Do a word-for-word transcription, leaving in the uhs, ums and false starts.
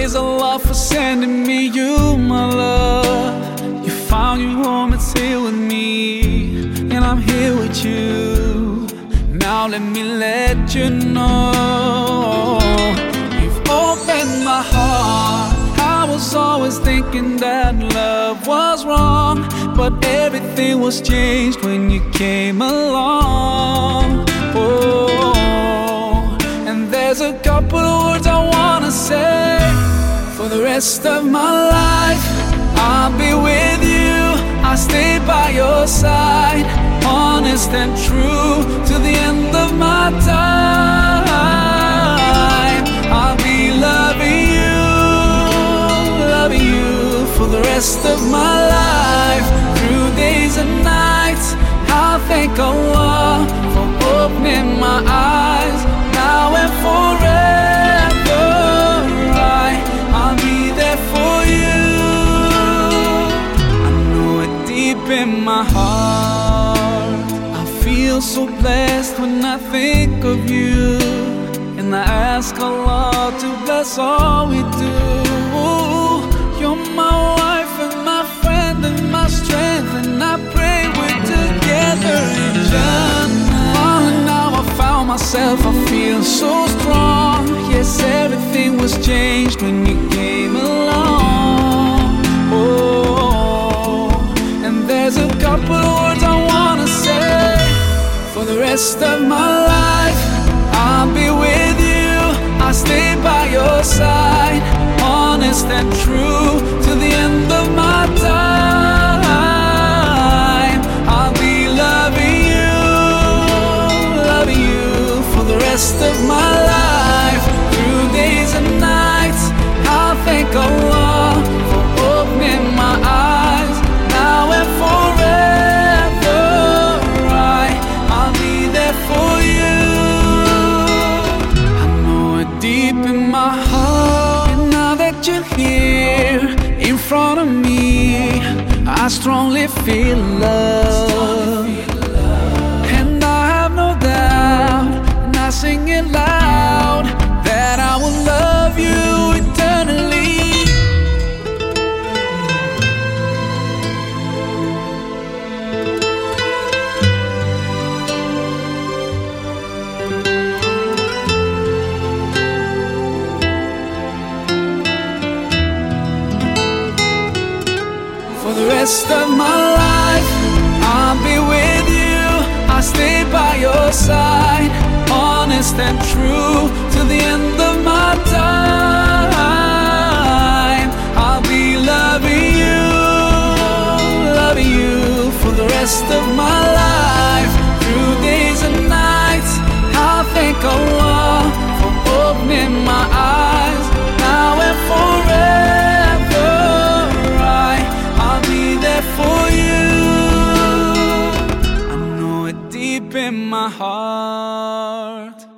praise Allah for sending me you, my love. You found your home, it's here with me, and I'm here with you. Now let me let you know, you've opened my heart. I was always thinking that love was wrong, but everything was changed when you came along. Oh, and there's a couple of words I wanna say. For the rest of my life, I'll be with you. I'll stay by your side, honest and true, to the end of my time. I'll be loving you, loving you for the rest of my life. Through days and nights, I'll thank Allah for opening my eyes. Now and forever, I, I'll be there for you. I know it deep in my heart. I feel so blessed when I think of you, and I ask Allah to bless all we do. You're my wife and my friend and my strength, and I pray we're together in Jannah. Oh, now I found myself, I feel so strong. Yes, everything was changed when you came along. Oh, and there's a couple of words I wanna say. For the rest of my life, I'll be with you. I'll stay by your side, honest and true, to the end of my time. I'll be loving you, loving you for the rest of my life. Through days and nights, I'll thank Allah for opening my eyes. Now and forever, I, I'll be there for you. I know it deep in my heart. And now that you're here in front of me, I strongly feel love. And I have no doubt, and I sing it loud, that I will love you eternally. For the rest of my life, I'll be with you. I'll stay by your side, honest and true, to the end of my time. I'll be loving you, loving you for the rest of my life. Through days and nights, I'll thank Allah for opening my eyes. Now and forever, I, I'll be there for you. I know it deep in my heart.